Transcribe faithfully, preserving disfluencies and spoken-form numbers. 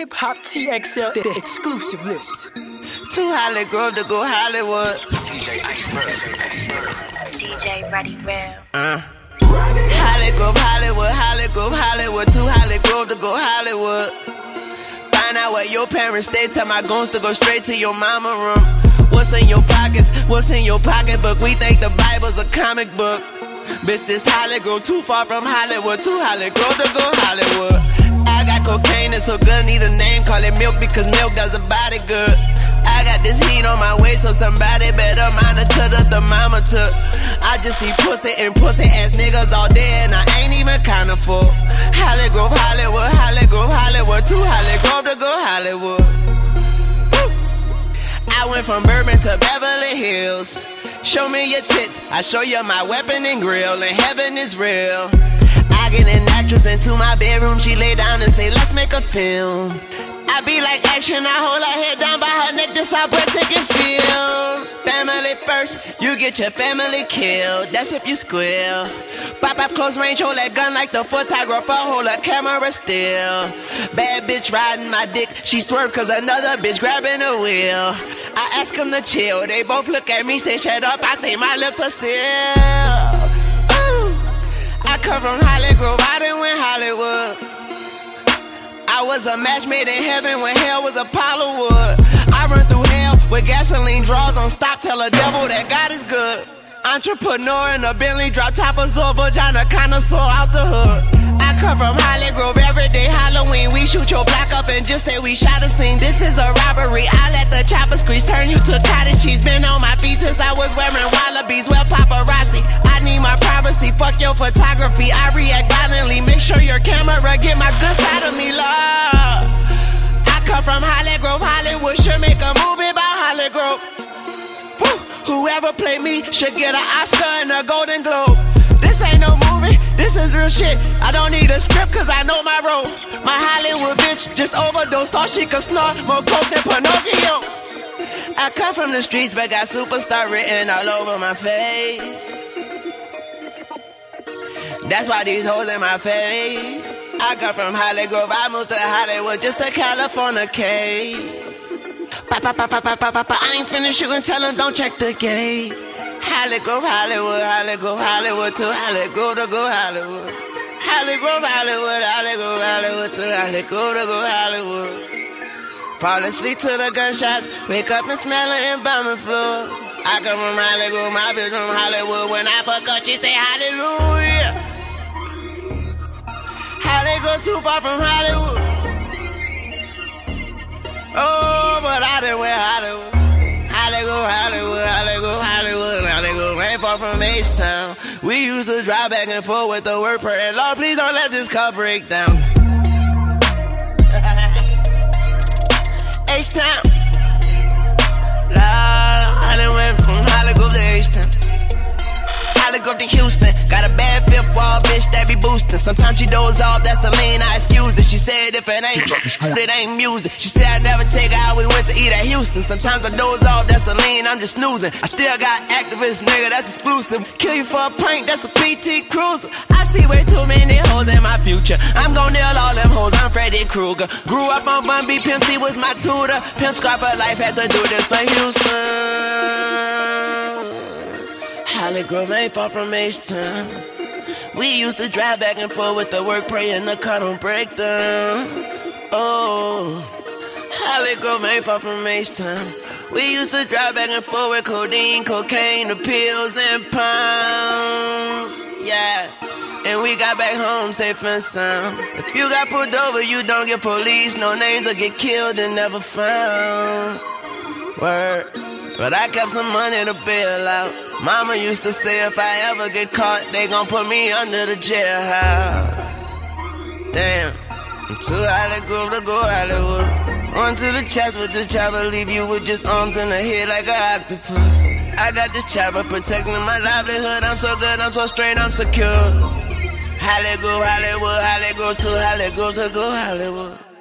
Hip Hop T X L, the exclusive list. To Hollygrove to go Hollywood. D J Iceberg. D J Ready Real. Uh. Hollygrove, Hollywood, Hollygrove, Hollywood. To Hollygrove to go Hollywood. Find out where your parents stay. Tell my goons to go straight to your mama room. What's in your pockets? What's in your pocketbook? We think the Bible's a comic book. Bitch, this Hollygrove too far from Hollywood. To Hollygrove to go Hollywood. I got cocaine, it's so good, need a name. Call it milk because milk does a body good. I got this heat on my way, so somebody better monitor the thermometer. I just see pussy and pussy ass niggas all day, and I ain't even kinda full. Hollygrove, Hollywood, Hollygrove, Hollywood. To Hollygrove to go Hollywood. Woo. I went from Bourbon to Beverly Hills. Show me your tits, I show you my weapon and grill, and heaven is real. I get an actress into my bedroom, she lay down and say, let's make a film. I be like action, I hold her head down by her neck, this how breathtaking feel. Family first, you get your family killed, that's if you squeal. Pop up close range, hold that gun like the photographer, hold a camera still. Bad bitch riding my dick, she swerved cause another bitch grabbing the wheel. I ask them to chill, they both look at me, say shut up, I say my lips are sealed. I come from Hollygrove, I done went Hollywood. I was a match made in heaven when hell was Apollo wood. I run through hell with gasoline draws on stop, tell a devil that God is good. Entrepreneur in a Bentley, drop top of Zor, vagina connoisseur out the hood. I come from Hollygrove, every day Halloween. We shoot your block up and just say we shot a scene. This is a robbery, I let the chopper screech turn you to cottage cheese. Been on my feet since I was wearing wallabies. Well, paparazzi, I need my privacy, fuck your photography. I react violently, make sure your camera get my good side of me, love. I come from Hollygrove, Hollywood should make a movie about Hollygrove. Woo. Whoever play me should get an Oscar and a Golden Globe. This ain't no movie, this is real shit. I don't need a script cause I know my role. My Hollywood bitch just overdosed, thought she could snort more coke than Pinocchio. I come from the streets but got superstar written all over my face. That's why these hoes in my face. I come from Hollygrove, I moved to Hollywood just to California K. Pa, pa, pa, pa, pa, pa, pa, pa. I ain't finished shooting, tell them don't check the gate. Hollygrove, Hollywood, Hollygrove, Hollywood to Hollygrove to go Hollywood. Hollygrove, Hollywood, Hollygrove, Hollywood to Hollygrove to go Hollywood. Fall asleep to the gunshots, wake up and smell an embalming floor. I come from Hollygrove, my bitch from Hollywood. When I fuck up, she say hallelujah. Hollygrove too far from Hollywood. Oh, but I done went Hollywood. Hollygrove, Hollywood, Hollygrove, Hollywood, Hollygrove, ain't far from H-Town. We used to drive back and forth with the word prayer. Lord, please don't let this car break down. H-Town. Lord, I done went from Hollygrove to H-Town. Hollygrove to Houston. Got a bad fifth wall bitch that be boosting. Sometimes she doze off, that's the lean, I excuse it. She said if it ain't it ain't music. She said I never take her out, we went to eat at Houston. Sometimes I doze off, that's the lean, I'm just snoozing. I still got activists, nigga, that's exclusive. Kill you for a prank, that's a P T Cruiser. I see way too many hoes in my future. I'm gon' nail all them hoes, I'm Freddy Krueger. Grew up on Bun B, Pimp C was my tutor. Pimp Squad for life, had to do this for Houston. Hollygrove ain't far from H-Town. We used to drive back and forth with the work, praying the car don't break down. Oh, Hollygrove ain't far from H-Town. We used to drive back and forth with codeine, cocaine, the pills and pounds. Yeah, and we got back home safe and sound. If you got pulled over, you don't get police. No names or get killed and never found. Word. But I kept some money to bail out. Mama used to say if I ever get caught, they gon' put me under the jailhouse. Damn, I'm too Hollygrove to go Hollywood. Run to the chest with the chopper, leave you with just arms in the head like an octopus. I got this chopper protecting my livelihood. I'm so good, I'm so straight, I'm secure. Hollygrove, Hollywood, Hollygrove to Hollygrove to go Hollywood.